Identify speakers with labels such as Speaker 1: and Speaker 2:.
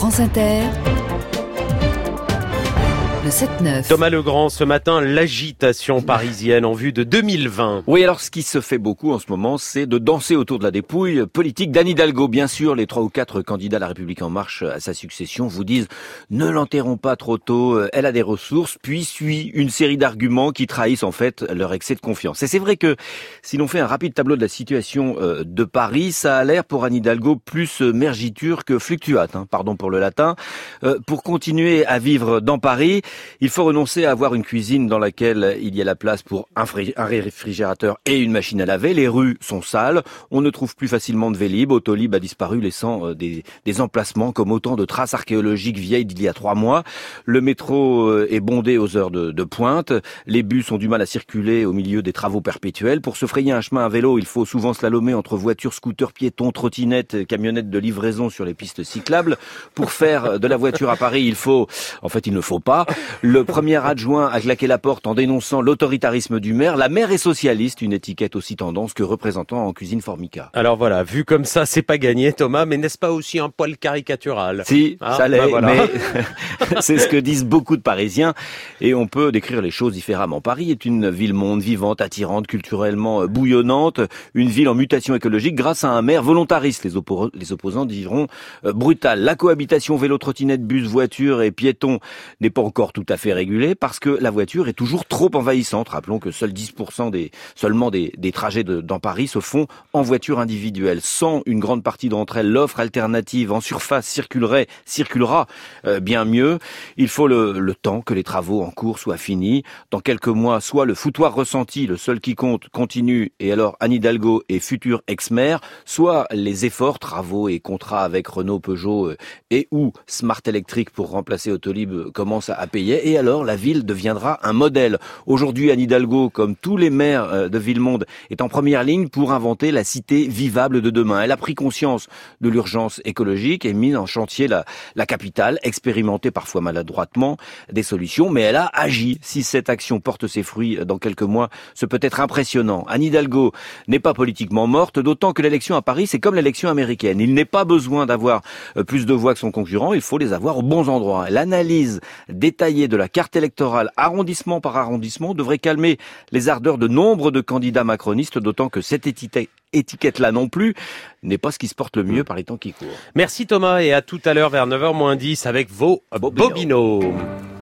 Speaker 1: France Inter, le 7-9.
Speaker 2: Thomas Legrand, ce matin, l'agitation parisienne en vue de 2020.
Speaker 3: Oui, alors ce qui se fait beaucoup en ce moment, c'est de danser autour de la dépouille politique d'Anne Hidalgo. Bien sûr, les 3 ou 4 candidats à La République En Marche à sa succession vous disent « Ne l'enterrons pas trop tôt, elle a des ressources », puis suit une série d'arguments qui trahissent en fait leur excès de confiance. Et c'est vrai que si l'on fait un rapide tableau de la situation de Paris, ça a l'air pour Anne Hidalgo plus mergiture que fluctuate, pardon pour le latin. Pour continuer à vivre dans Paris, il faut renoncer à avoir une cuisine dans laquelle il y a la place pour un réfrigérateur et une machine à laver. Les rues sont sales, on ne trouve plus facilement de Vélib. Autolib a disparu, laissant des emplacements comme autant de traces archéologiques vieilles d'il y a 3 mois. Le métro est bondé aux heures de pointe. Les bus ont du mal à circuler au milieu des travaux perpétuels. Pour se frayer un chemin à vélo, il faut souvent slalomer entre voitures, scooters, piétons, trottinettes, camionnettes de livraison sur les pistes cyclables. Pour faire de la voiture à Paris, il ne faut pas. Le premier adjoint a claqué la porte en dénonçant l'autoritarisme du maire. La maire est socialiste, une étiquette aussi tendance que représentant en cuisine Formica.
Speaker 2: Alors voilà, vu comme ça, c'est pas gagné, Thomas, mais n'est-ce pas aussi un poil caricatural?
Speaker 3: Si, ça l'est,
Speaker 2: voilà.
Speaker 3: Mais c'est ce que disent beaucoup de Parisiens et on peut décrire les choses différemment. Paris est une ville-monde vivante, attirante, culturellement bouillonnante, une ville en mutation écologique grâce à un maire volontariste. Les opposants diront brutal. La cohabitation vélo-trottinette, bus, voiture et piétons n'est pas encore tout à fait régulée parce que la voiture est toujours trop envahissante. Rappelons que seuls 10% des trajets dans Paris se font en voiture individuelle. Sans une grande partie d'entre elles, l'offre alternative en surface circulera bien mieux. Il faut le temps que les travaux en cours soient finis. Dans quelques mois, soit le foutoir ressenti, le seul qui compte, continue et alors Anne Hidalgo est future ex-maire, soit les efforts, travaux et contrats avec Renault, Peugeot et ou Smart Electric pour remplacer Autolib commencent à payer et alors la ville deviendra un modèle. Aujourd'hui, Anne Hidalgo, comme tous les maires de Ville-Monde, est en première ligne pour inventer la cité vivable de demain. Elle a pris conscience de l'urgence écologique et mis en chantier la capitale, expérimenté parfois maladroitement des solutions, mais elle a agi. Si cette action porte ses fruits dans quelques mois, ce peut être impressionnant. Anne Hidalgo n'est pas politiquement morte, d'autant que l'élection à Paris, c'est comme l'élection américaine. Il n'est pas besoin d'avoir plus de voix que son concurrent, il faut les avoir aux bons endroits. L'analyse détaillée de la carte électorale, arrondissement par arrondissement, devrait calmer les ardeurs de nombre de candidats macronistes, d'autant que cette étiquette-là non plus n'est pas ce qui se porte le mieux par les temps qui courent.
Speaker 2: Merci Thomas et à tout à l'heure vers 9h moins 10 avec vos Bobino.